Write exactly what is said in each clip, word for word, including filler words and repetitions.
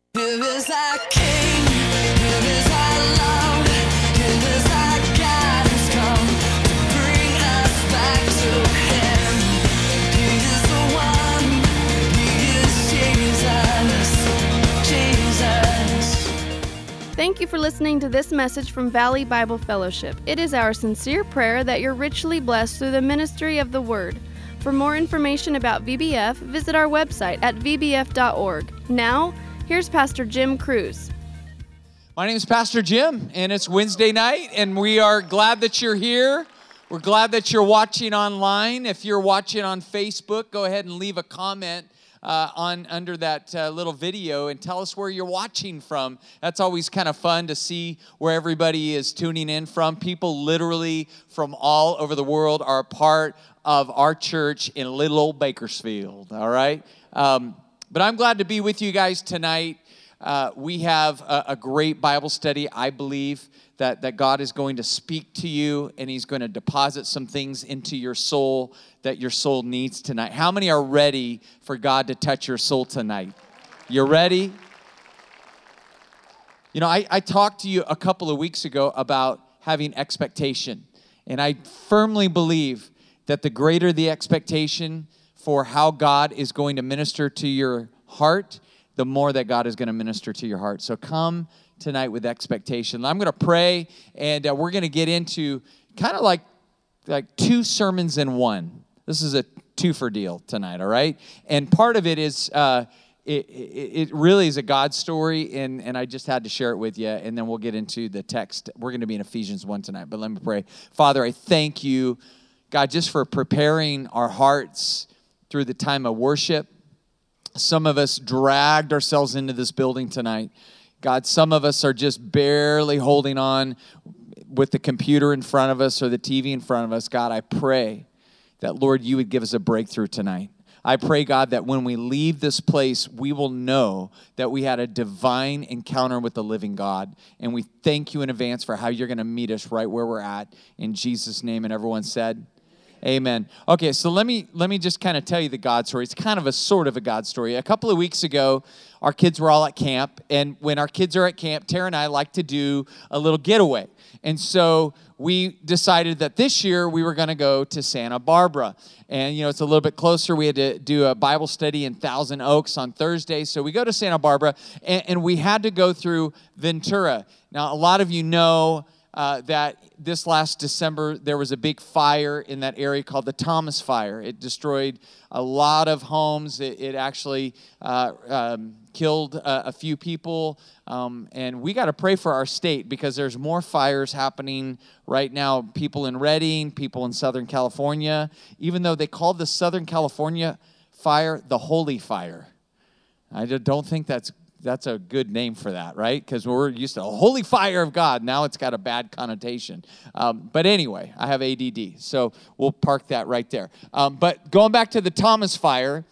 Here is our King, here is our love, here is our God who's come to bring us back to Him. He is the one, He is Jesus, Jesus. Thank you for listening to this message from Valley Bible Fellowship. It is our sincere prayer that you're richly blessed through the ministry of the Word. For more information about V B F, visit our website at v b f dot org. Now, here's Pastor Jim Cruz. My name is Pastor Jim, and it's Wednesday night, and we are glad that you're here. We're glad that you're watching online. If you're watching on Facebook, go ahead and leave a comment uh, on under that uh, little video and tell us where you're watching from. That's always kind of fun to see where everybody is tuning in from. People literally from all over the world are a part of our church in little old Bakersfield, all right? Um, but I'm glad to be with you guys tonight. Uh, we have a, a great Bible study. I believe that, that God is going to speak to you, and He's going to deposit some things into your soul that your soul needs tonight. How many are ready for God to touch your soul tonight? You ready? You know, I, I talked to you a couple of weeks ago about having expectation, and I firmly believe that the greater the expectation for how God is going to minister to your heart, the more that God is going to minister to your heart. So come tonight with expectation. I'm going to pray, and uh, we're going to get into kind of like, like two sermons in one. This is a twofer deal tonight, all right? And part of it is, uh, it, it, it really is a God story, and, and I just had to share it with you, and then we'll get into the text. We're going to be in Ephesians one tonight, but let me pray. Father, I thank you, God, just for preparing our hearts through the time of worship. Some of us dragged ourselves into this building tonight. God, some of us are just barely holding on with the computer in front of us or the T V in front of us. God, I pray that, Lord, you would give us a breakthrough tonight. I pray, God, that when we leave this place, we will know that we had a divine encounter with the living God. And we thank you in advance for how you're going to meet us right where we're at. In Jesus' name, and everyone said, amen. Okay, so let me let me just kind of tell you the God story. It's kind of a sort of a God story. A couple of weeks ago, our kids were all at camp, and when our kids are at camp, Tara and I like to do a little getaway. And so we decided that this year we were going to go to Santa Barbara. And, you know, it's a little bit closer. We had to do a Bible study in Thousand Oaks on Thursday. So we go to Santa Barbara, and, and we had to go through Ventura. Now, a lot of you know Uh, that this last December, there was a big fire in that area called the Thomas Fire. It destroyed a lot of homes. It, it actually uh, um, killed uh, a few people. Um, and we got to pray for our state because there's more fires happening right now. People in Redding, people in Southern California, even though they called the Southern California fire the Holy Fire. I don't think that's That's a good name for that, right? Because we're used to a holy fire of God. Now it's got a bad connotation. Um, but anyway, I have A D D, so we'll park that right there. Um, but going back to the Thomas Fire,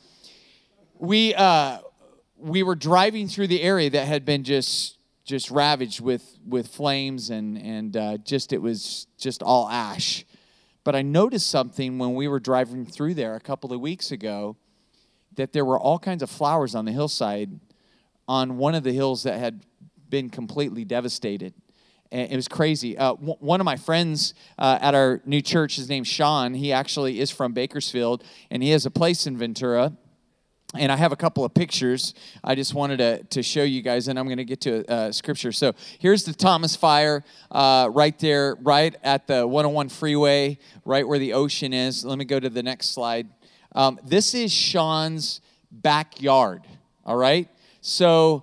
we uh, we were driving through the area that had been just just ravaged with with flames, and and uh, just it was just all ash. But I noticed something when we were driving through there a couple of weeks ago, that there were all kinds of flowers on the hillside on one of the hills that had been completely devastated. And it was crazy. Uh, w- one of my friends uh, at our new church, his name's Sean. He actually is from Bakersfield, and he has a place in Ventura. And I have a couple of pictures I just wanted to, to show you guys, and I'm going to get to uh, scripture. So here's the Thomas Fire uh, right there, right at the one oh one freeway, right where the ocean is. Let me go to the next slide. Um, this is Sean's backyard, all right? So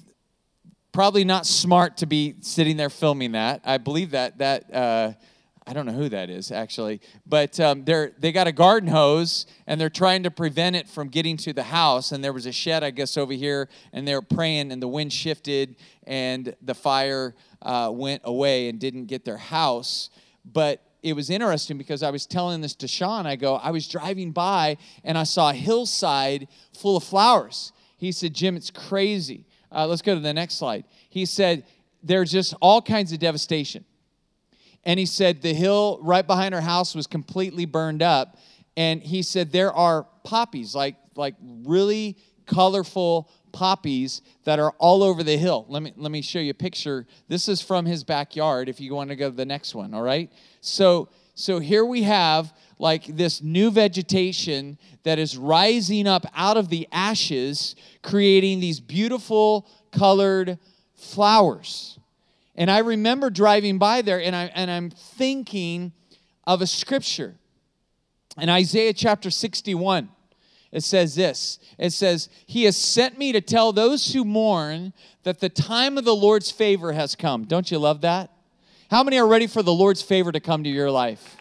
probably not smart to be sitting there filming that. I believe that, that uh, I don't know who that is, actually. But um, they're, they got a garden hose, and they're trying to prevent it from getting to the house. And there was a shed, I guess, over here, and they were praying, and the wind shifted, and the fire uh, went away and didn't get their house. But it was interesting because I was telling this to Sean. I go, I was driving by, and I saw a hillside full of flowers. He said, Jim, it's crazy. Uh, let's go to the next slide. He said, there's just all kinds of devastation. And he said the hill right behind our house was completely burned up. And he said there are poppies, like, like really colorful poppies that are all over the hill. Let me let me show you a picture. This is from his backyard if you want to go to the next one, all right? So so here we have like this new vegetation that is rising up out of the ashes, creating these beautiful colored flowers. And I remember driving by there, and I and I'm thinking of a scripture. In Isaiah chapter sixty-one, it says this. It says, "He has sent me to tell those who mourn that the time of the Lord's favor has come." Don't you love that? How many are ready for the Lord's favor to come to your life?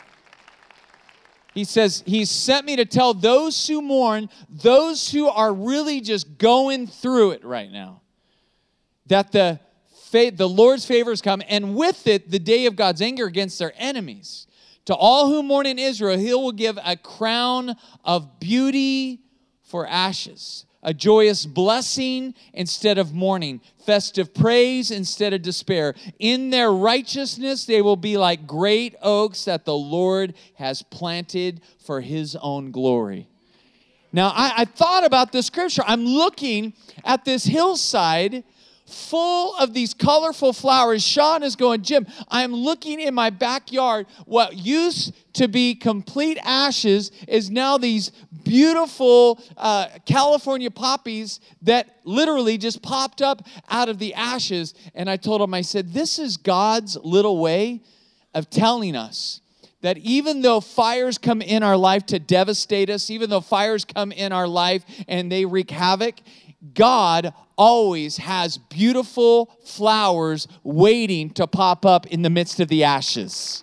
He says, He's sent me to tell those who mourn, those who are really just going through it right now, that the, the Lord's favor has come, and with it, the day of God's anger against their enemies. To all who mourn in Israel, He will give a crown of beauty for ashes, a joyous blessing instead of mourning, festive praise instead of despair. In their righteousness, they will be like great oaks that the Lord has planted for His own glory. Now, I, I thought about this scripture. I'm looking at this hillside full of these colorful flowers. Sean is going, "Jim, I'm looking in my backyard. What used to be complete ashes is now these beautiful uh, California poppies that literally just popped up out of the ashes." And I told him, I said, this is God's little way of telling us that even though fires come in our life to devastate us, even though fires come in our life and they wreak havoc, God always has beautiful flowers waiting to pop up in the midst of the ashes.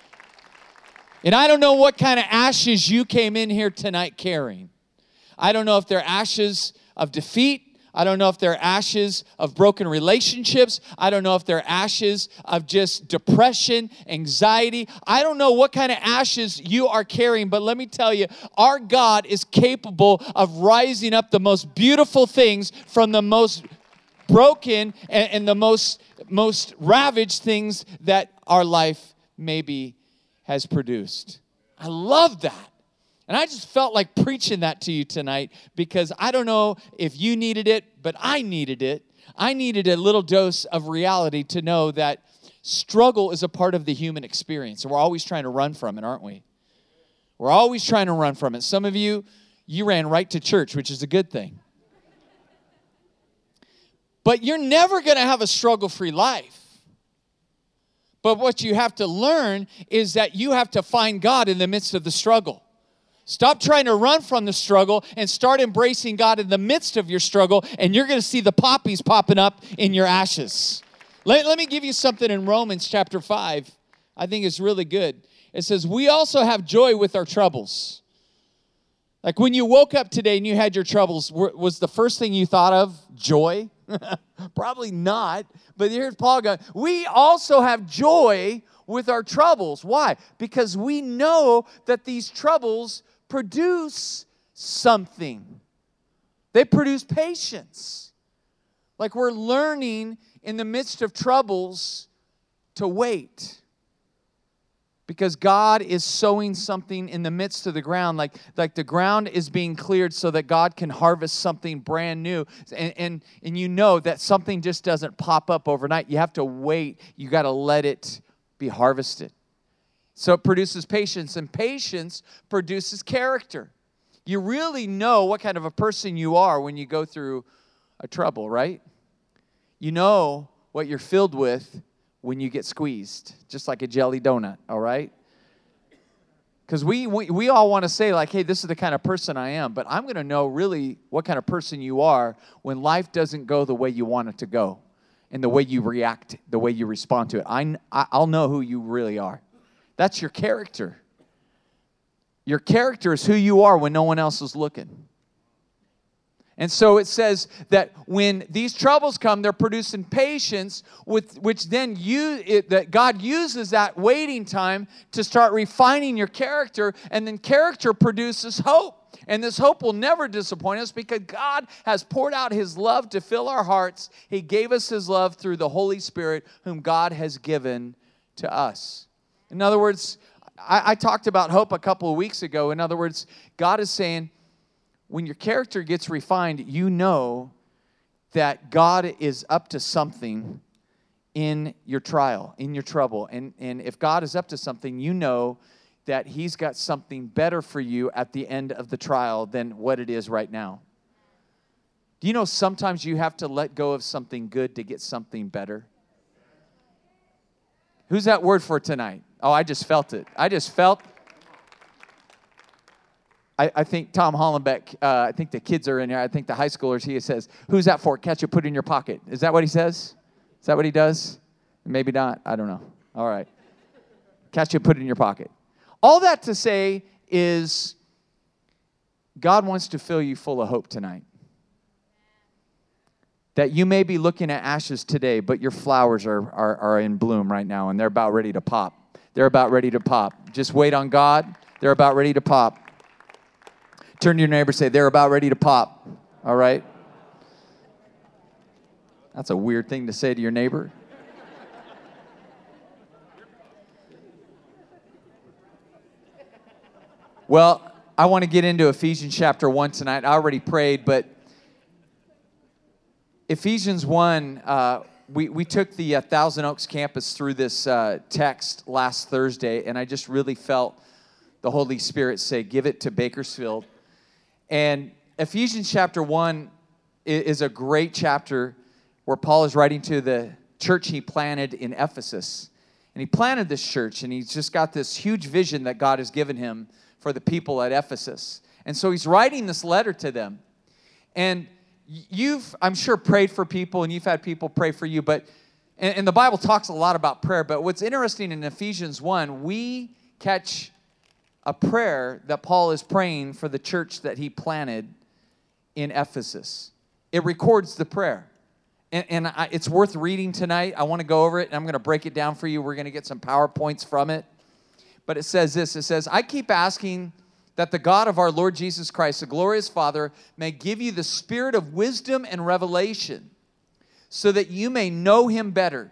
And I don't know what kind of ashes you came in here tonight carrying. I don't know if they're ashes of defeat. I don't know if they're ashes of broken relationships. I don't know if they're ashes of just depression, anxiety. I don't know what kind of ashes you are carrying, but let me tell you, our God is capable of rising up the most beautiful things from the most broken and, and the most, most ravaged things that our life maybe has produced. I love that. And I just felt like preaching that to you tonight because I don't know if you needed it, but I needed it. I needed a little dose of reality to know that struggle is a part of the human experience. And we're always trying to run from it, aren't we? We're always trying to run from it. Some of you, you ran right to church, which is a good thing. But you're never going to have a struggle-free life. But what you have to learn is that you have to find God in the midst of the struggle. Stop trying to run from the struggle and start embracing God in the midst of your struggle, and you're going to see the poppies popping up in your ashes. Let, let me give you something in Romans chapter five. I think it's really good. It says, "We also have joy with our troubles." Like when you woke up today and you had your troubles, was the first thing you thought of joy? Probably not. But here's Paul going, we also have joy with our troubles. Why? Because we know that these troubles produce something. They produce patience. Like we're learning in the midst of troubles to wait. Because God is sowing something in the midst of the ground. Like, like the ground is being cleared so that God can harvest something brand new. And, and, and you know that something just doesn't pop up overnight. You have to wait. You got to let it be harvested. So it produces patience, and patience produces character. You really know what kind of a person you are when you go through a trouble, right? You know what you're filled with when you get squeezed, just like a jelly donut, all right? Because we, we, we all want to say, like, hey, this is the kind of person I am, but I'm going to know really what kind of person you are when life doesn't go the way you want it to go and the way you react, the way you respond to it. I, I'll know who you really are. That's your character. Your character is who you are when no one else is looking. And so it says that when these troubles come, they're producing patience, with which then you it, that God uses that waiting time to start refining your character, and then character produces hope. And this hope will never disappoint us because God has poured out His love to fill our hearts. He gave us His love through the Holy Spirit, whom God has given to us. In other words, I, I talked about hope a couple of weeks ago. In other words, God is saying, when your character gets refined, you know that God is up to something in your trial, in your trouble. And, and if God is up to something, you know that he's got something better for you at the end of the trial than what it is right now. Do you know sometimes you have to let go of something good to get something better? Who's that word for tonight? Oh, I just felt it. I just felt. I, I think Tom Hollenbeck, uh, I think the kids are in here. I think the high schoolers, he says, who's that for? Catch it, put it in your pocket. Is that what he says? Is that what he does? Maybe not. I don't know. All right. Catch it, put it in your pocket. All that to say is God wants to fill you full of hope tonight. That you may be looking at ashes today, but your flowers are, are, are in bloom right now, and they're about ready to pop. They're about ready to pop. Just wait on God. They're about ready to pop. Turn to your neighbor and say, they're about ready to pop. All right? That's a weird thing to say to your neighbor. Well, I want to get into Ephesians chapter one tonight. I already prayed, but Ephesians one, uh, we, we took the uh, Thousand Oaks campus through this uh, text last Thursday, and I just really felt the Holy Spirit say, give it to Bakersfield. And Ephesians chapter one is a great chapter where Paul is writing to the church he planted in Ephesus. And he planted this church, and he's just got this huge vision that God has given him for the people at Ephesus. And so he's writing this letter to them. And you've, I'm sure, prayed for people, and you've had people pray for you, but, and, and the Bible talks a lot about prayer, but what's interesting in Ephesians one, we catch a prayer that Paul is praying for the church that he planted in Ephesus. It records the prayer. And, and I, it's worth reading tonight. I want to go over it, and I'm going to break it down for you. We're going to get some PowerPoints from it. But it says this, it says, I keep asking that the God of our Lord Jesus Christ, the glorious Father, may give you the spirit of wisdom and revelation so that you may know him better.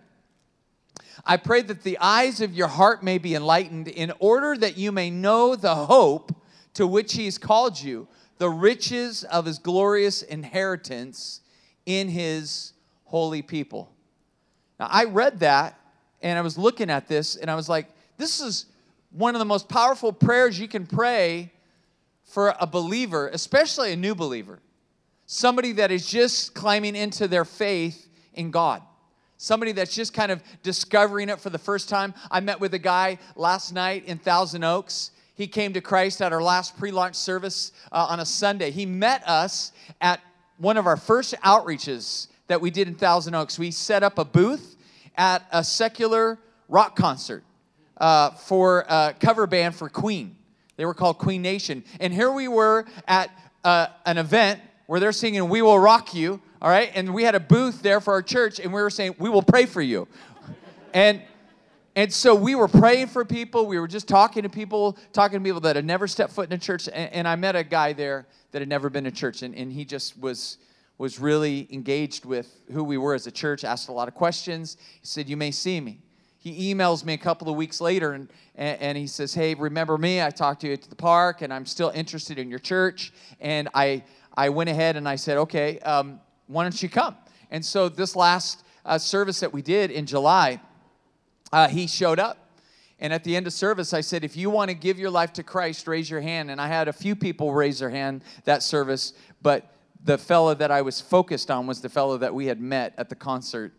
I pray that the eyes of your heart may be enlightened in order that you may know the hope to which he has called you, the riches of his glorious inheritance in his holy people. Now, I read that, and I was looking at this, and I was like, this is one of the most powerful prayers you can pray for a believer, especially a new believer. Somebody that is just climbing into their faith in God. Somebody that's just kind of discovering it for the first time. I met with a guy last night in Thousand Oaks. He came to Christ at our last pre-launch service uh, on a Sunday. He met us at one of our first outreaches that we did in Thousand Oaks. We set up a booth at a secular rock concert uh, for a cover band for Queen. They were called Queen Nation. And here we were at uh, an event where they're singing We Will Rock You, all right? And we had a booth there for our church, and we were saying, we will pray for you. And and so we were praying for people. We were just talking to people, talking to people that had never stepped foot in a church. And, and I met a guy there that had never been to church, and, and he just was, was really engaged with who we were as a church, asked a lot of questions. He said, you may see me. He emails me a couple of weeks later, and, and, and he says, hey, remember me? I talked to you at the park, and I'm still interested in your church. And I I went ahead and I said, okay, um, why don't you come? And so this last uh, service that we did in July, uh, he showed up. And at the end of service, I said, if you want to give your life to Christ, raise your hand. And I had a few people raise their hand that service, but the fellow that I was focused on was the fellow that we had met at the concert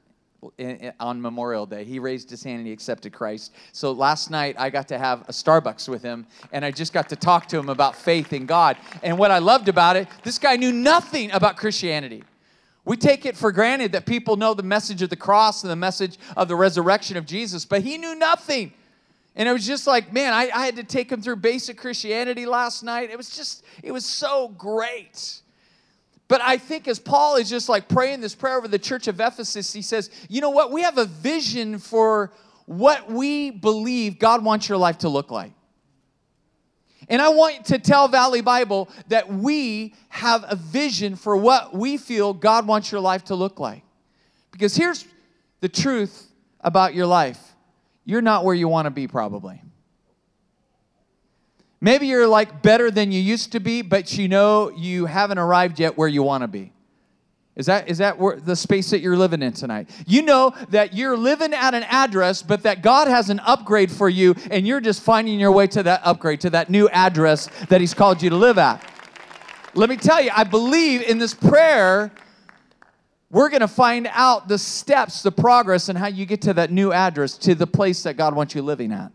on Memorial Day. He raised his hand and he accepted Christ. So last night I got to have a Starbucks with him, and I just got to talk to him about faith in God. And what I loved about it, this guy knew nothing about Christianity. We take it for granted that people know the message of the cross and the message of the resurrection of Jesus, but he knew nothing. And it was just like, man, I, I had to take him through basic Christianity last night. It was just, it was so great. But I think as Paul is just like praying this prayer over the church of Ephesus, he says, you know what? We have a vision for what we believe God wants your life to look like. And I want to tell Valley Bible that we have a vision for what we feel God wants your life to look like. Because here's the truth about your life. You're not where you want to be probably. Maybe you're like better than you used to be, but you know you haven't arrived yet where you want to be. Is that, is that where, the space that you're living in tonight? You know that you're living at an address, but that God has an upgrade for you, and you're just finding your way to that upgrade, to that new address that He's called you to live at. Let me tell you, I believe in this prayer, we're going to find out the steps, the progress, and how you get to that new address, to the place that God wants you living at.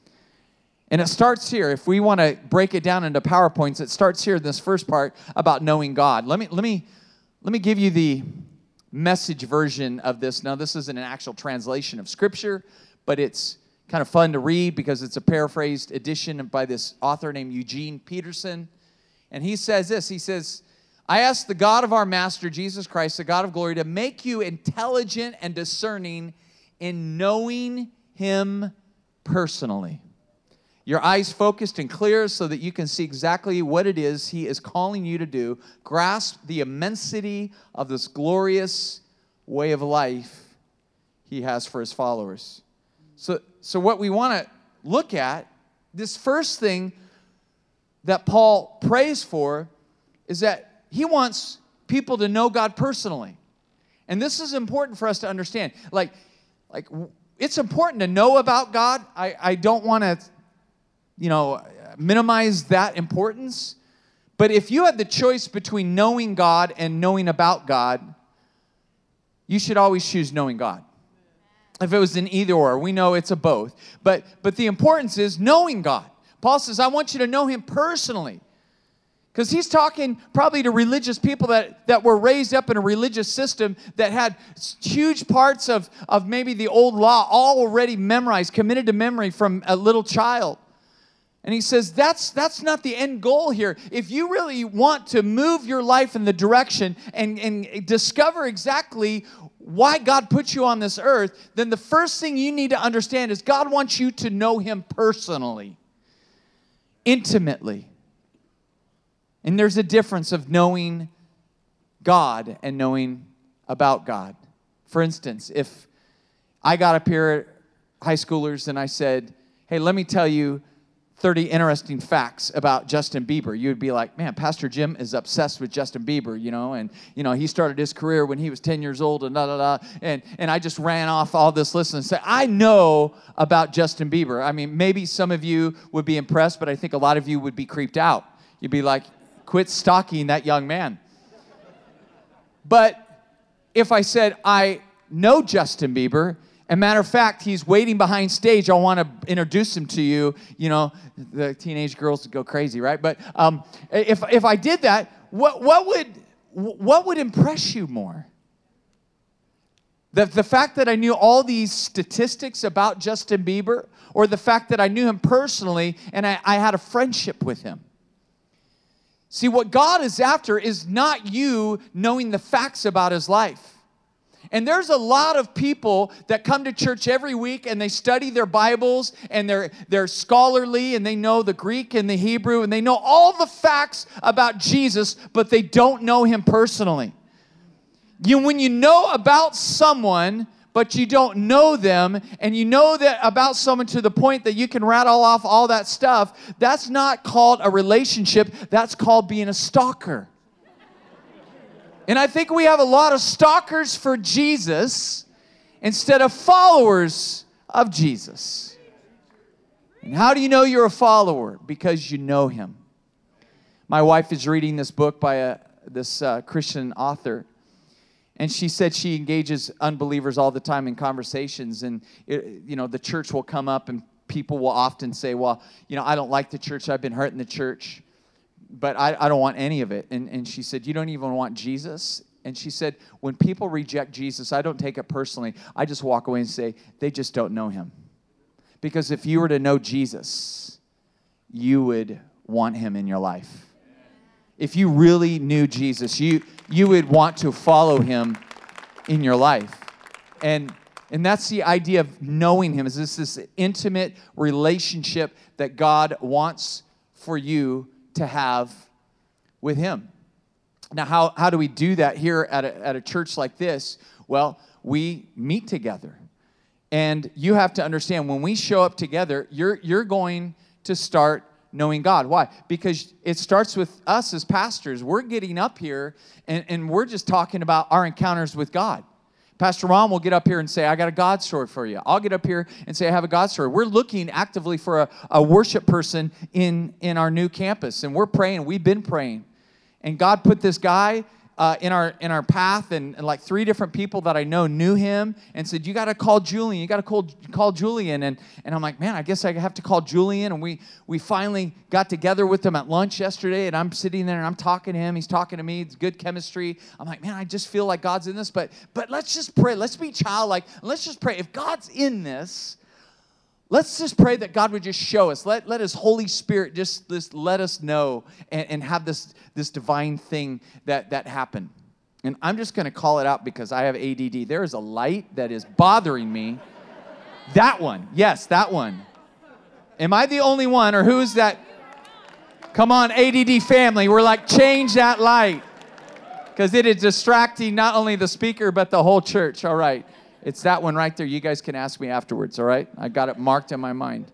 And it starts here. If we want to break it down into PowerPoints, it starts here in this first part about knowing God. Let me, let me, let me give you the Message version of this. Now, this isn't an actual translation of Scripture, but it's kind of fun to read because it's a paraphrased edition by this author named Eugene Peterson. And he says this, he says, I ask the God of our Master, Jesus Christ, the God of glory, to make you intelligent and discerning in knowing Him personally. Your eyes focused and clear so that you can see exactly what it is He is calling you to do. Grasp the immensity of this glorious way of life He has for His followers. So, so what we want to look at, this first thing that Paul prays for is that he wants people to know God personally. And this is important for us to understand. Like, like it's important to know about God. I, I don't want to, you know, minimize that importance. But if you had the choice between knowing God and knowing about God, you should always choose knowing God. If it was an either or, we know it's a both. But, but the importance is knowing God. Paul says, I want you to know Him personally. Because he's talking probably to religious people that, that were raised up in a religious system that had huge parts of, of maybe the old law all already memorized, committed to memory from a little child. And he says, that's, that's not the end goal here. If you really want to move your life in the direction and, and discover exactly why God put you on this earth, then the first thing you need to understand is God wants you to know Him personally, intimately. And there's a difference of knowing God and knowing about God. For instance, if I got up here at high schoolers and I said, hey, let me tell you thirty interesting facts about Justin Bieber, you would be like, man, Pastor Jim is obsessed with Justin Bieber, you know, and, you know, he started his career when he was ten years old and da, da, da, and, and I just ran off all this list and said, I know about Justin Bieber. I mean, maybe some of you would be impressed, but I think a lot of you would be creeped out. You'd be like, quit stalking that young man. But if I said, I know Justin Bieber, and matter of fact, he's waiting behind stage, I want to introduce him to you, you know, the teenage girls would go crazy, right? But um, if if I did that, what what would what would impress you more? The, the fact that I knew all these statistics about Justin Bieber, or the fact that I knew him personally and I, I had a friendship with him? See, what God is after is not you knowing the facts about His life. And there's a lot of people that come to church every week and they study their Bibles and they're, they're scholarly and they know the Greek and the Hebrew and they know all the facts about Jesus, but they don't know Him personally. You, when you know about someone, but you don't know them, and you know that about someone to the point that you can rattle off all that stuff, that's not called a relationship, that's called being a stalker. And I think we have a lot of stalkers for Jesus instead of followers of Jesus. And how do you know you're a follower? Because you know Him. My wife is reading this book by a, this uh, Christian author. And she said she engages unbelievers all the time in conversations. And, it, you know, the church will come up and people will often say, well, you know, I don't like the church. I've been hurt in the church. But I, I don't want any of it. And, and she said, you don't even want Jesus? And she said, when people reject Jesus, I don't take it personally. I just walk away and say, they just don't know Him. Because if you were to know Jesus, you would want Him in your life. If you really knew Jesus, you you would want to follow Him in your life. And and that's the idea of knowing Him, is this this intimate relationship that God wants for you to have with Him. Now, how, how do we do that here at a, at a church like this? Well, we meet together. And you have to understand, when we show up together, you're, you're going to start knowing God. Why? Because it starts with us as pastors. We're getting up here, and, and we're just talking about our encounters with God. Pastor Ron will get up here and say, I got a God story for you. I'll get up here and say, I have a God story. We're looking actively for a, a worship person in, in our new campus, and we're praying. We've been praying. And God put this guy Uh, in our in our path, and, and like three different people that I know knew him and said, you got to call Julian, you got to call call Julian, and and I'm like, man, I guess I have to call Julian. And we we finally got together with him at lunch yesterday, and I'm sitting there and I'm talking to him, he's talking to me, it's good chemistry. I'm like, man, I just feel like God's in this, but but let's just pray, let's be childlike, let's just pray. If God's in this, let's just pray that God would just show us. Let, let His Holy Spirit just, just let us know and, and have this, this divine thing that, that happened. And I'm just going to call it out because I have A D D. There is a light that is bothering me. That one. Yes, that one. Am I the only one, or who's that? Come on, A D D family. We're like, change that light. Because it is distracting not only the speaker, but the whole church. All right. It's that one right there. You guys can ask me afterwards, all right? I got it marked in my mind.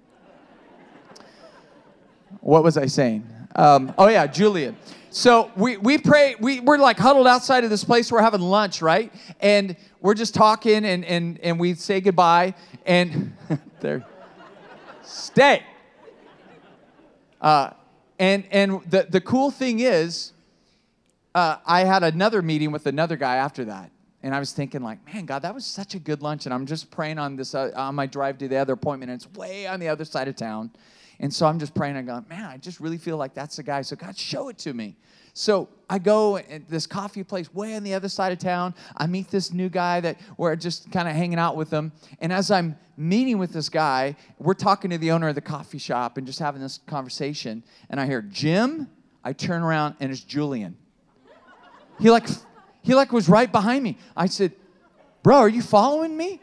What was I saying? Um, oh, yeah, Julian. So we we pray. We, we're like huddled outside of this place. We're having lunch, right? And we're just talking, and, and, and we say goodbye. And there, stay. Uh, and and the, the cool thing is, uh, I had another meeting with another guy after that. And I was thinking, like, man, God, that was such a good lunch. And I'm just praying on this uh, on my drive to the other appointment, and it's way on the other side of town. And so I'm just praying. I'm going, man, I just really feel like that's the guy. So God, show it to me. So I go at this coffee place way on the other side of town. I meet this new guy that we're just kind of hanging out with him. And as I'm meeting with this guy, we're talking to the owner of the coffee shop and just having this conversation. And I hear, Jim. I turn around, and it's Julian. He like... He like was right behind me. I said, bro, are you following me?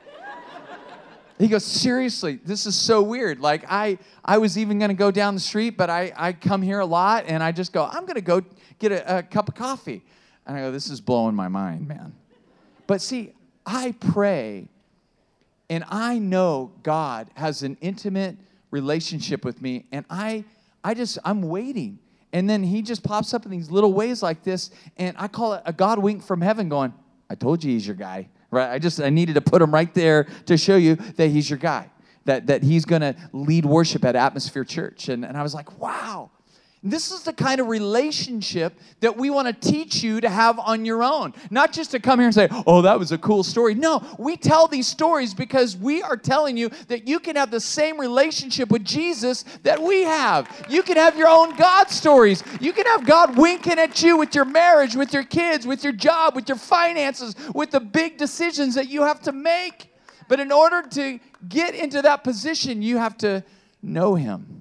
He goes, seriously, this is so weird. Like, I, I was even going to go down the street, but I, I come here a lot, and I just go, I'm going to go get a, a cup of coffee. And I go, this is blowing my mind, man. But see, I pray, and I know God has an intimate relationship with me, and I, I just, I'm waiting. And then he just pops up in these little ways like this, and I call it a God wink from heaven going, I told you he's your guy, right? I just, I needed to put him right there to show you that he's your guy, that, that he's going to lead worship at Atmosphere Church. And, and I was like, wow. This is the kind of relationship that we want to teach you to have on your own. Not just to come here and say, oh, that was a cool story. No, we tell these stories because we are telling you that you can have the same relationship with Jesus that we have. You can have your own God stories. You can have God winking at you with your marriage, with your kids, with your job, with your finances, with the big decisions that you have to make. But in order to get into that position, you have to know Him.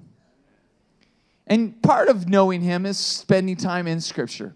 And part of knowing Him is spending time in Scripture.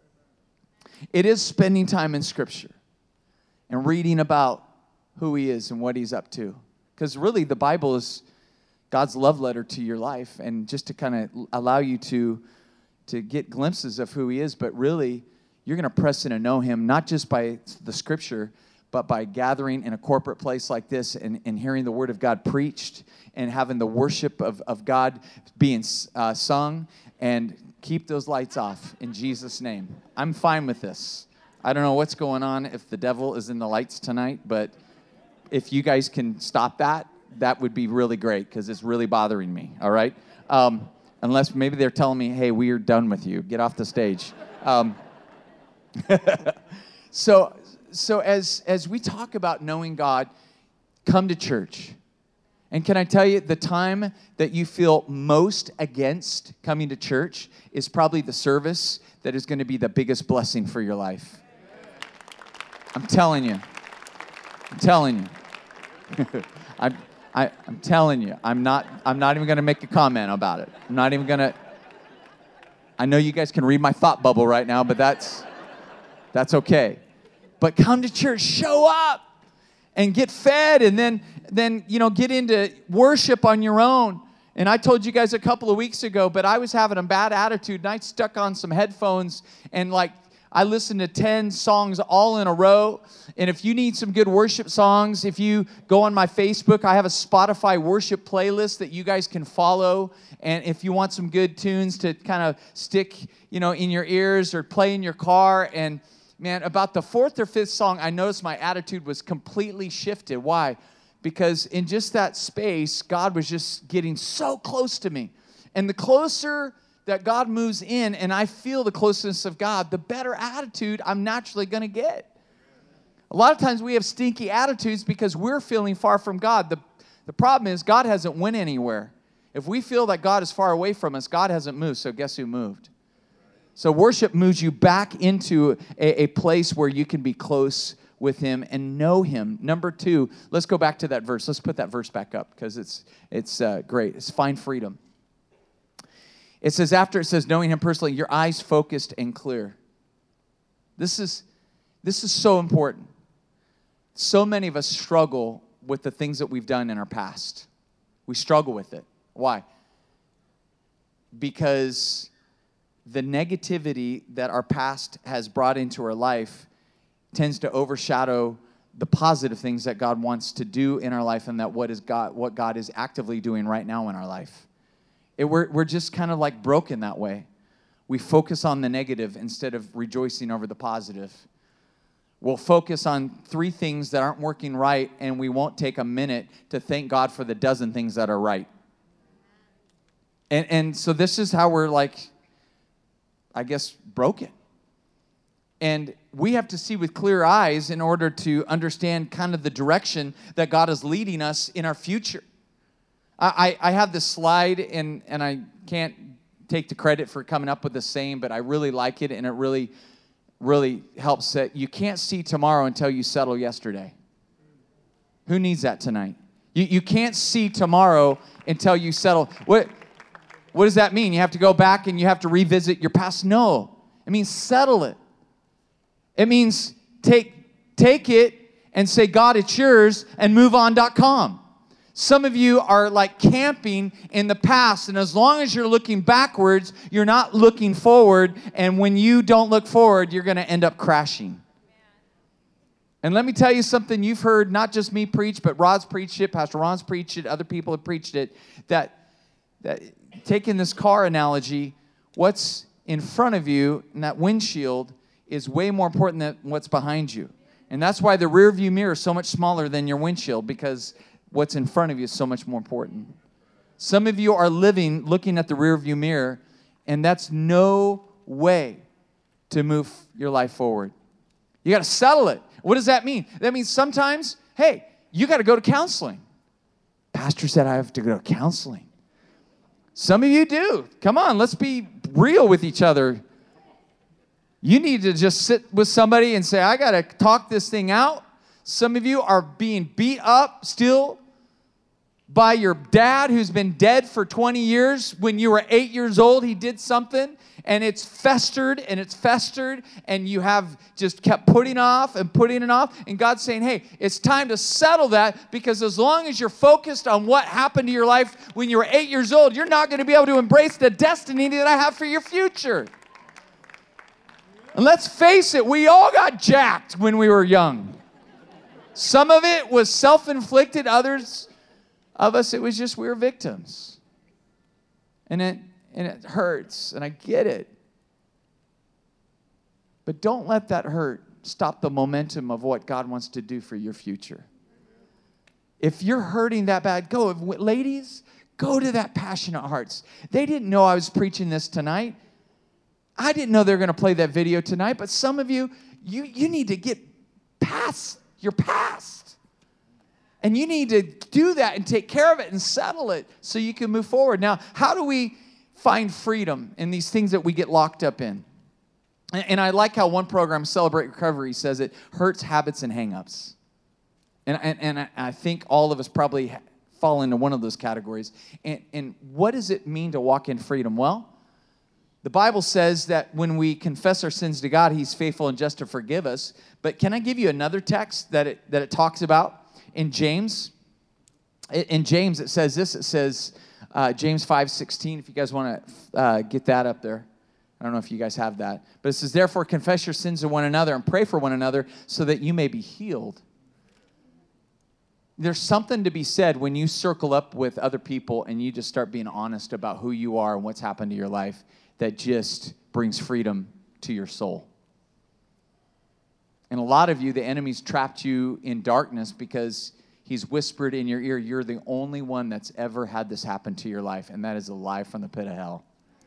It is spending time in Scripture and reading about who He is and what He's up to. Because really, the Bible is God's love letter to your life, and just to kind of allow you to, to get glimpses of who He is. But really, you're going to press in and know Him, not just by the Scripture, but by gathering in a corporate place like this and, and hearing the Word of God preached and having the worship of, of God being uh, sung. And keep those lights off in Jesus' name. I'm fine with this. I don't know what's going on if the devil is in the lights tonight, but if you guys can stop that, that would be really great because it's really bothering me, all right? Um, unless maybe they're telling me, hey, we are done with you. Get off the stage. Um, so... So as, as we talk about knowing God, come to church. And can I tell you, the time that you feel most against coming to church is probably the service that is going to be the biggest blessing for your life. I'm telling you. I'm telling you. I'm, I, I'm telling you. I'm not, I'm not even going to make a comment about it. I'm not even going to. I know you guys can read my thought bubble right now, but that's that's okay. But come to church, show up, and get fed, and then, then you know, get into worship on your own. And I told you guys a couple of weeks ago, but I was having a bad attitude, and I stuck on some headphones, and like I listen to ten songs all in a row. And if you need some good worship songs, if you go on my Facebook, I have a Spotify worship playlist that you guys can follow. And if you want some good tunes to kind of stick, you know, in your ears or play in your car. And man, about the fourth or fifth song, I noticed my attitude was completely shifted. Why? Because in just that space, God was just getting so close to me. And the closer that God moves in and I feel the closeness of God, the better attitude I'm naturally going to get. A lot of times we have stinky attitudes because we're feeling far from God. The, the problem is God hasn't went anywhere. If we feel that God is far away from us, God hasn't moved, so guess who moved? So worship moves you back into a, a place where you can be close with Him and know Him. Number two, let's go back to that verse. Let's put that verse back up because it's, it's uh, great. It's find freedom. It says, after it says, knowing Him personally, your eyes focused and clear. This is, this is so important. So many of us struggle with the things that we've done in our past. We struggle with it. Why? Because the negativity that our past has brought into our life tends to overshadow the positive things that God wants to do in our life and that what is God, what God is actively doing right now in our life. It, we're, we're just kind of like broken that way. We focus on the negative instead of rejoicing over the positive. We'll focus on three things that aren't working right, and we won't take a minute to thank God for the dozen things that are right. And, and so this is how we're like, I guess, broken. And we have to see with clear eyes in order to understand kind of the direction that God is leading us in our future. I, I have this slide, and, and I can't take the credit for coming up with the same, but I really like it, and it really, really helps that you can't see tomorrow until you settle yesterday. Who needs that tonight? You, you can't see tomorrow until you settle. What, what does that mean? You have to go back and you have to revisit your past? No. It means settle it. It means take, take it and say, God, it's yours, and move on dot com. Some of you are like camping in the past, and as long as you're looking backwards, you're not looking forward, and when you don't look forward, you're going to end up crashing. And let me tell you something you've heard, not just me preach, but Rod's preached it, Pastor Ron's preached it, other people have preached it, that, that taking this car analogy, what's in front of you in that windshield is way more important than what's behind you. And that's why the rear view mirror is so much smaller than your windshield, because what's in front of you is so much more important. Some of you are living looking at the rear view mirror, and that's no way to move your life forward. You got to settle it. What does that mean? That means sometimes, hey, you got to go to counseling. Pastor said I have to go to counseling. Some of you do. Come on, let's be real with each other. You need to just sit with somebody and say, I got to talk this thing out. Some of you are being beat up still by your dad who's been dead for twenty years. When you were eight years old, he did something, and it's festered, and it's festered, and you have just kept putting off and putting it off. And God's saying, hey, it's time to settle that, because as long as you're focused on what happened to your life when you were eight years old, you're not going to be able to embrace the destiny that I have for your future. And let's face it, we all got jacked when we were young. Some of it was self-inflicted. Others of us, it was just we were victims. And it, and it hurts, and I get it. But don't let that hurt stop the momentum of what God wants to do for your future. If you're hurting that bad, go. Ladies, go to that Passionate Hearts. They didn't know I was preaching this tonight. I didn't know they were going to play that video tonight, but some of you, you, you need to get past your past. And you need to do that and take care of it and settle it so you can move forward. Now, how do we find freedom in these things that we get locked up in? And, and I like how one program, Celebrate Recovery, says it hurts, habits, and hang-ups. And, and, and I think all of us probably fall into one of those categories. And, and what does it mean to walk in freedom? Well, the Bible says that when we confess our sins to God, He's faithful and just to forgive us. But can I give you another text that it, that it talks about in James? In James, it says this. It says, uh, James five sixteen, if you guys want to uh, get that up there. I don't know if you guys have that. But it says, therefore, confess your sins to one another and pray for one another so that you may be healed. There's something to be said when you circle up with other people and you just start being honest about who you are and what's happened to your life that just brings freedom to your soul. And a lot of you, the enemy's trapped you in darkness because he's whispered in your ear, you're the only one that's ever had this happen to your life, and that is a lie from the pit of hell.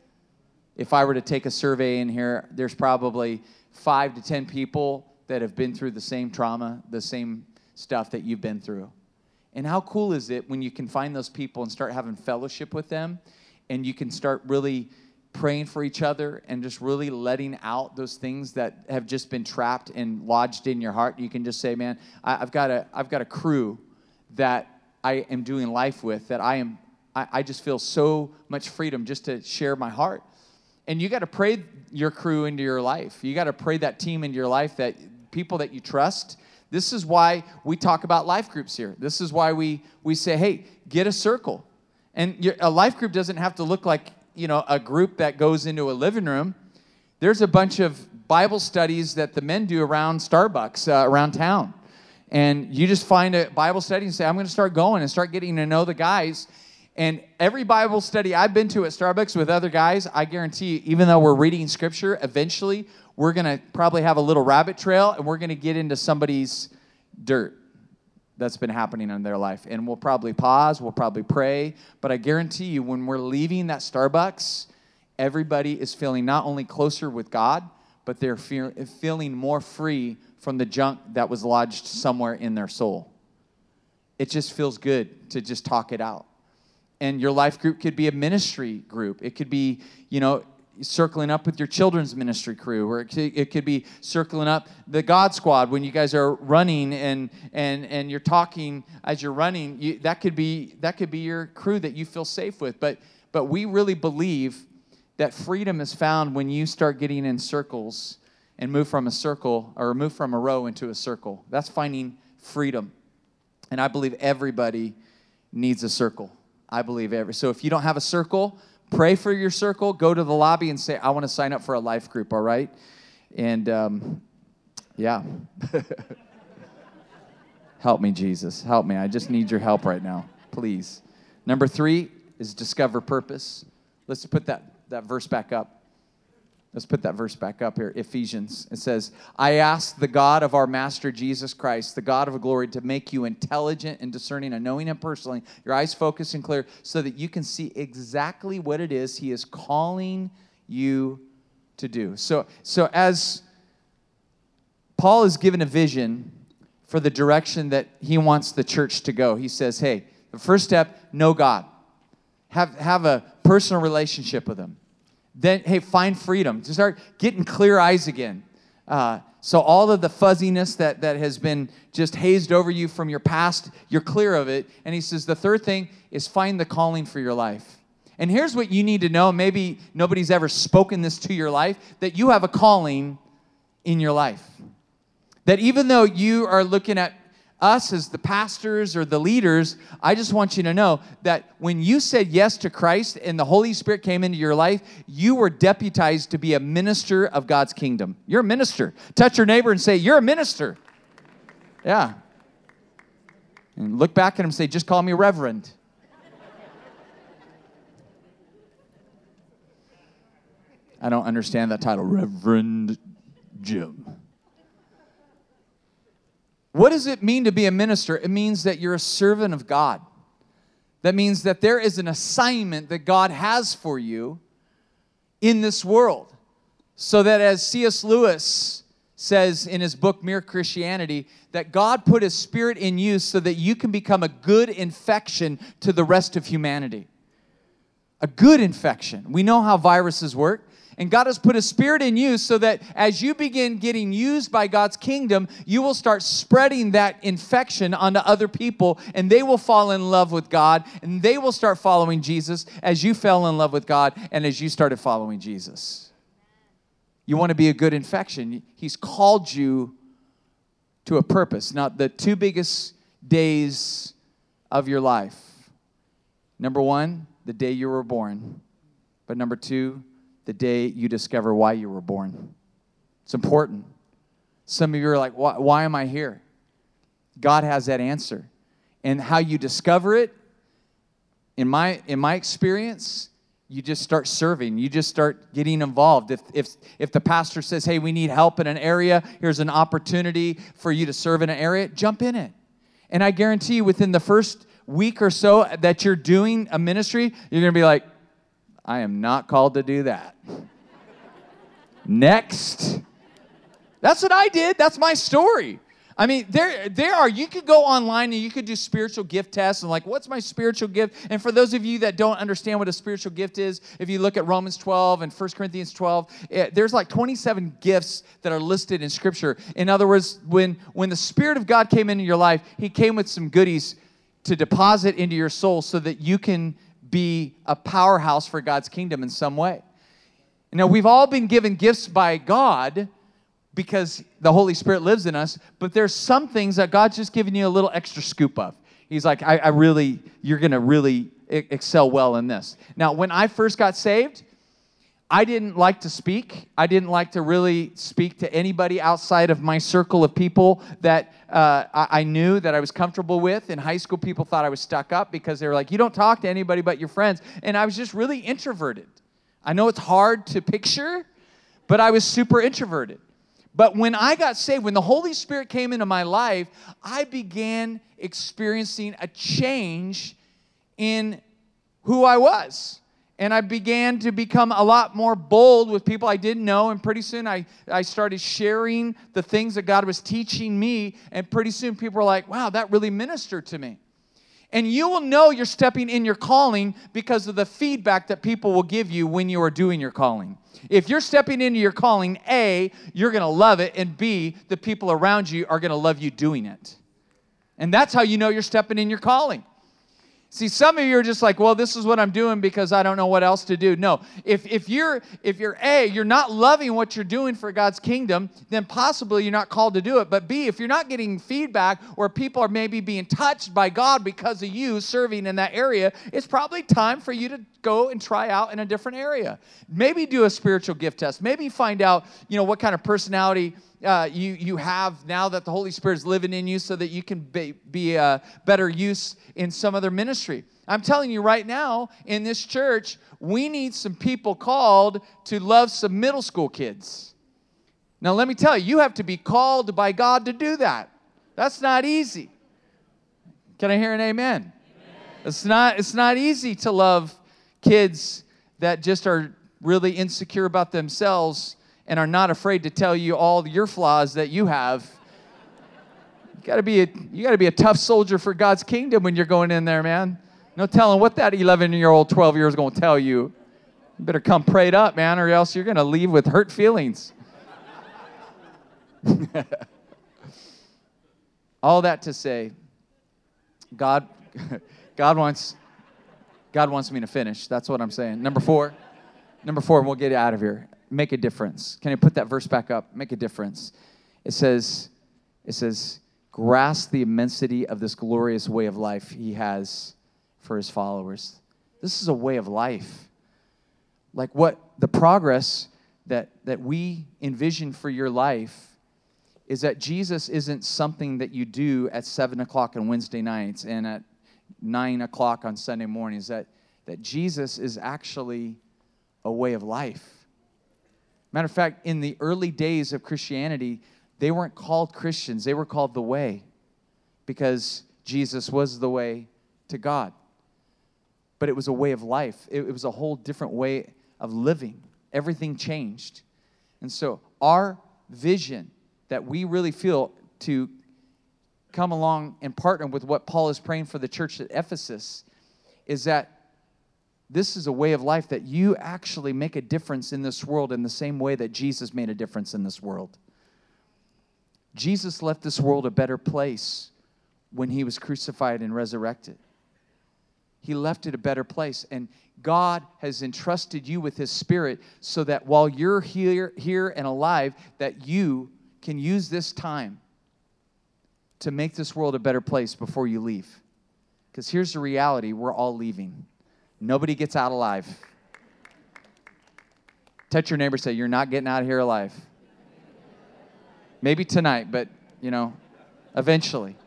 If I were to take a survey in here, there's probably five to ten people that have been through the same trauma, the same stuff that you've been through. And how cool is it when you can find those people and start having fellowship with them, and you can start really praying for each other and just really letting out those things that have just been trapped and lodged in your heart. You can just say, man, I, I've got a I've got a crew that I am doing life with, that I am I, I just feel so much freedom just to share my heart. And you got to pray your crew into your life. You got to pray that team into your life, that people that you trust. This is why we talk about life groups here. This is why we we say, hey, get a circle. And your, a life group doesn't have to look like, you know, a group that goes into a living room. There's a bunch of Bible studies that the men do around Starbucks, uh, around town. And you just find a Bible study and say, I'm going to start going and start getting to know the guys. And every Bible study I've been to at Starbucks with other guys, I guarantee you, even though we're reading Scripture, eventually we're going to probably have a little rabbit trail and we're going to get into somebody's dirt that's been happening in their life. And we'll probably pause, we'll probably pray. But I guarantee you, when we're leaving that Starbucks, everybody is feeling not only closer with God, but they're fe- feeling more free from the junk that was lodged somewhere in their soul. It just feels good to just talk it out. And your life group could be a ministry group. It could be, you know, circling up with your children's ministry crew, or it could, it could be circling up the God Squad when you guys are running and and and you're talking as you're running. You, that could be that could be your crew that you feel safe with. But but we really believe that freedom is found when you start getting in circles and move from a circle or move from a row into a circle. That's finding freedom. And I believe everybody needs a circle. I believe every. So if you don't have a circle, pray for your circle. Go to the lobby and say, I want to sign up for a life group, all right? And, um, yeah. Help me, Jesus. Help me. I just need your help right now, please. Number three is discover purpose. Let's put that, that verse back up. Let's put that verse back up here, Ephesians. It says, I ask the God of our Master Jesus Christ, the God of glory, to make you intelligent and discerning and knowing Him personally, your eyes focused and clear, so that you can see exactly what it is He is calling you to do. So, so as Paul is given a vision for the direction that he wants the church to go, he says, hey, the first step, know God. Have, have a personal relationship with Him. Then, hey, find freedom. To start getting clear eyes again. Uh, so all of the fuzziness that, that has been just hazed over you from your past, you're clear of it. And he says the third thing is find the calling for your life. And here's what you need to know. Maybe nobody's ever spoken this to your life, that you have a calling in your life. That even though you are looking at us as the pastors or the leaders, I just want you to know that when you said yes to Christ and the Holy Spirit came into your life, you were deputized to be a minister of God's kingdom. You're a minister. Touch your neighbor and say, you're a minister. Yeah. And look back at him and say, just call me Reverend. I don't understand that title, Reverend Jim. What does it mean to be a minister? It means that you're a servant of God. That means that there is an assignment that God has for you in this world. So that as C S Lewis says in his book, Mere Christianity, that God put His Spirit in you so that you can become a good infection to the rest of humanity. A good infection. We know how viruses work. And God has put His Spirit in you so that as you begin getting used by God's kingdom, you will start spreading that infection onto other people, and they will fall in love with God, and they will start following Jesus as you fell in love with God and as you started following Jesus. You want to be a good infection. He's called you to a purpose. Now, the two biggest days of your life. Number one, the day you were born. But number two, the day you discover why you were born. It's important. Some of you are like, why, why am I here? God has that answer. And how you discover it, in my in my experience, you just start serving. You just start getting involved. If if if the pastor says, hey, we need help in an area, here's an opportunity for you to serve in an area, jump in it. And I guarantee you, within the first week or so that you're doing a ministry, you're going to be like, I am not called to do that. Next. That's what I did. That's my story. I mean, there there are, you could go online and you could do spiritual gift tests and like, what's my spiritual gift? And for those of you that don't understand what a spiritual gift is, if you look at Romans twelve and First Corinthians twelve, it, there's like twenty-seven gifts that are listed in Scripture. In other words, when, when the Spirit of God came into your life, He came with some goodies to deposit into your soul so that you can be a powerhouse for God's kingdom in some way. Now, we've all been given gifts by God, because the Holy Spirit lives in us, but there's some things that God's just giving you a little extra scoop of. He's like, I, I really, you're going to really excel well in this. Now, when I first got saved, I didn't like to speak. I didn't like to really speak to anybody outside of my circle of people that uh, I, I knew that I was comfortable with. In high school, people thought I was stuck up because they were like, you don't talk to anybody but your friends. And I was just really introverted. I know it's hard to picture, but I was super introverted. But when I got saved, when the Holy Spirit came into my life, I began experiencing a change in who I was. And I began to become a lot more bold with people I didn't know. And pretty soon I, I started sharing the things that God was teaching me. And pretty soon people were like, wow, that really ministered to me. And you will know you're stepping in your calling because of the feedback that people will give you when you are doing your calling. If you're stepping into your calling, A, you're going to love it, and B, the people around you are going to love you doing it. And that's how you know you're stepping in your calling. See, some of you are just like, well, this is what I'm doing because I don't know what else to do. No, if if you're if you're A, you're not loving what you're doing for God's kingdom, then possibly you're not called to do it. But B, if you're not getting feedback or people are maybe being touched by God because of you serving in that area, it's probably time for you to go and try out in a different area. Maybe do a spiritual gift test. Maybe find out, you know, what kind of personality Uh, you you have now that the Holy Spirit is living in you so that you can be, be a better use in some other ministry. I'm telling you right now, in this church, we need some people called to love some middle school kids. Now, let me tell you, you have to be called by God to do that. That's not easy. Can I hear an amen? Amen. It's not, it's not easy to love kids that just are really insecure about themselves and are not afraid to tell you all your flaws that you have. You gotta be a, you gotta be a tough soldier for God's kingdom when you're going in there, man. No telling what that eleven-year-old, twelve-year-old is going to tell you. You better come prayed up, man, or else you're going to leave with hurt feelings. All that to say, God, God wants, God wants me to finish. That's what I'm saying. Number four, number four, and we'll get out of here. Make a difference. Can you put that verse back up? Make a difference. It says, it says, grasp the immensity of this glorious way of life He has for His followers. This is a way of life. Like what the progress that, that we envision for your life is that Jesus isn't something that you do at seven o'clock on Wednesday nights and at nine o'clock on Sunday mornings. That, that Jesus is actually a way of life. Matter of fact, in the early days of Christianity, they weren't called Christians. They were called the Way because Jesus was the way to God. But it was a way of life. It, it was a whole different way of living. Everything changed. And so our vision that we really feel to come along and partner with what Paul is praying for the church at Ephesus is that this is a way of life that you actually make a difference in this world in the same way that Jesus made a difference in this world. Jesus left this world a better place when He was crucified and resurrected. He left it a better place. And God has entrusted you with His Spirit so that while you're here, here and alive, that you can use this time to make this world a better place before you leave. Because here's the reality, we're all leaving. Nobody gets out alive. Touch your neighbor, say, you're not getting out of here alive. Maybe tonight, but, you know, eventually.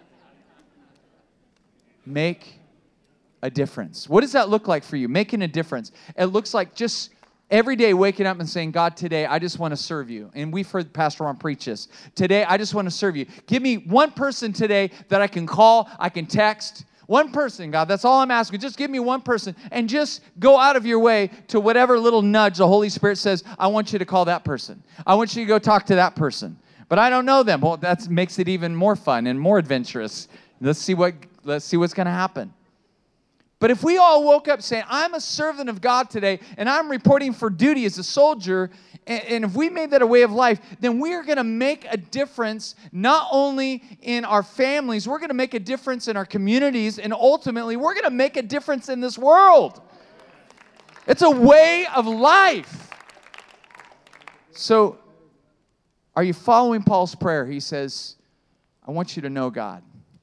Make a difference. What does that look like for you? Making a difference. It looks like just every day waking up and saying, God, today I just want to serve you. And we've heard Pastor Ron preach this. Today I just want to serve you. Give me one person today that I can call, I can text. One person, God, that's all I'm asking. Just give me one person and just go out of your way to whatever little nudge the Holy Spirit says, I want you to call that person. I want you to go talk to that person. But I don't know them. Well, that makes it even more fun and more adventurous. Let's see what let's see what's going to happen. But if we all woke up saying, I'm a servant of God today, and I'm reporting for duty as a soldier, and, and if we made that a way of life, then we are going to make a difference not only in our families, we're going to make a difference in our communities, and ultimately, we're going to make a difference in this world. It's a way of life. So, are you following Paul's prayer? He says, I want you to know God.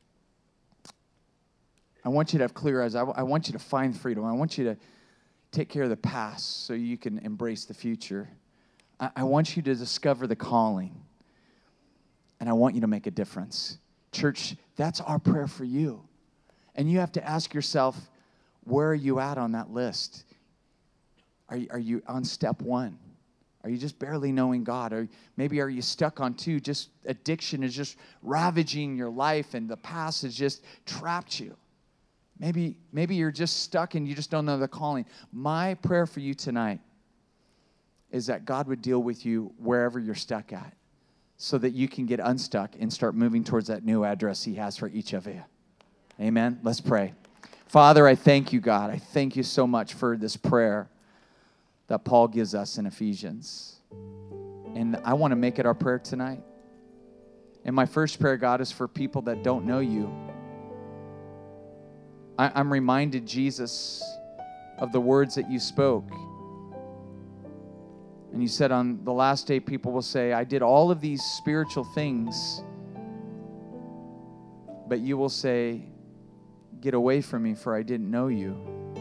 I want you to have clear eyes. I, w- I want you to find freedom. I want you to take care of the past so you can embrace the future. I, I want you to discover the calling. And I want you to make a difference. Church, that's our prayer for you. And you have to ask yourself, where are you at on that list? Are you, are you on step one? Are you just barely knowing God? Or maybe are you stuck on two? Just addiction is just ravaging your life and the past has just trapped you. Maybe, maybe you're just stuck and you just don't know the calling. My prayer for you tonight is that God would deal with you wherever you're stuck at so that you can get unstuck and start moving towards that new address He has for each of you. Amen? Let's pray. Father, I thank you, God. I thank you so much for this prayer that Paul gives us in Ephesians. And I want to make it our prayer tonight. And my first prayer, God, is for people that don't know you. I, I'm reminded, Jesus, of the words that you spoke. And you said on the last day, people will say, I did all of these spiritual things. But you will say, get away from me, for I didn't know you.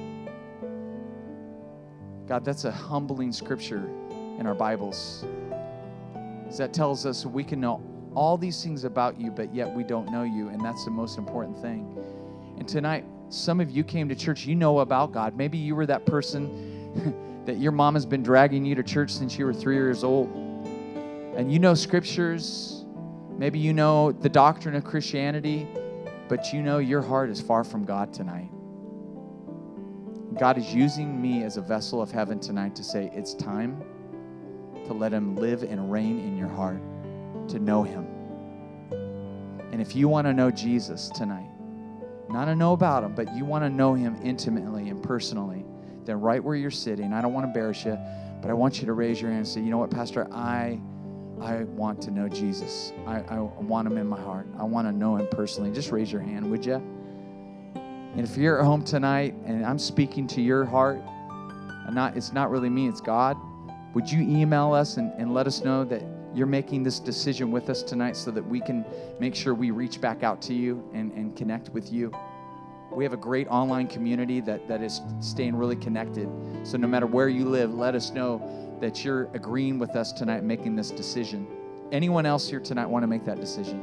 God, that's a humbling scripture in our Bibles. That tells us we can know all these things about you, but yet we don't know you, and that's the most important thing. And tonight, some of you came to church, you know about God. Maybe you were that person that your mom has been dragging you to church since you were three years old. And you know scriptures. Maybe you know the doctrine of Christianity, but you know your heart is far from God tonight. God is using me as a vessel of heaven tonight to say, it's time to let Him live and reign in your heart, to know Him. And if you want to know Jesus tonight, not to know about Him, but you want to know Him intimately and personally, then right where you're sitting, I don't want to embarrass you, but I want you to raise your hand and say, you know what, Pastor, I I want to know Jesus. I, I want Him in my heart. I want to know Him personally. Just raise your hand, would you? And if you're at home tonight and I'm speaking to your heart, and not it's not really me, it's God, would you email us and, and let us know that you're making this decision with us tonight so that we can make sure we reach back out to you and, and connect with you? We have a great online community that, that is staying really connected. So no matter where you live, let us know that you're agreeing with us tonight making this decision. Anyone else here tonight want to make that decision?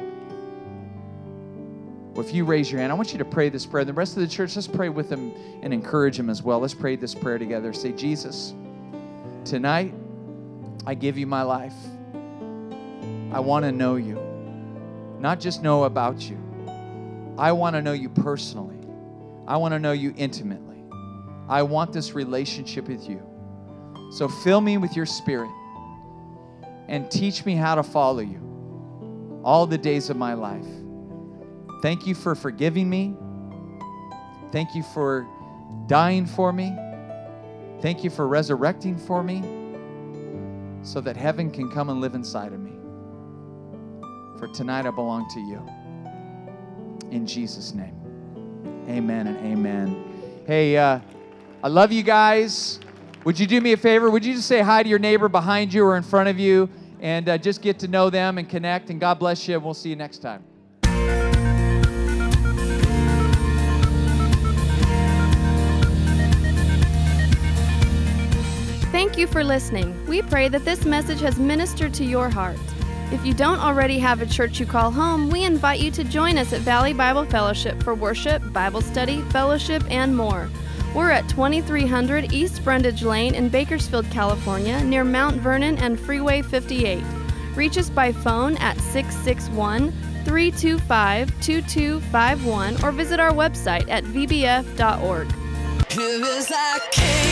Well, if you raise your hand, I want you to pray this prayer. The rest of the church, let's pray with them and encourage them as well. Let's pray this prayer together. Say, Jesus, tonight, I give you my life. I want to know you. Not just know about you. I want to know you personally. I want to know you intimately. I want this relationship with you. So fill me with your Spirit and teach me how to follow you all the days of my life. Thank you for forgiving me. Thank you for dying for me. Thank you for resurrecting for me so that heaven can come and live inside of me. For tonight I belong to you. In Jesus' name, amen and amen. Hey, uh, I love you guys. Would you do me a favor? Would you just say hi to your neighbor behind you or in front of you and uh, just get to know them and connect? And God bless you, and we'll see you next time. Thank Thank you for listening. We pray that this message has ministered to your heart. If you don't already have a church you call home, we invite you to join us at Valley Bible Fellowship for worship, Bible study, fellowship, and more. We're at twenty-three hundred East Brundage Lane in Bakersfield, California, near Mount Vernon and Freeway fifty-eight. Reach us by phone at six six one, three two five, two two five one or visit our website at v b f dot org. Here is our King.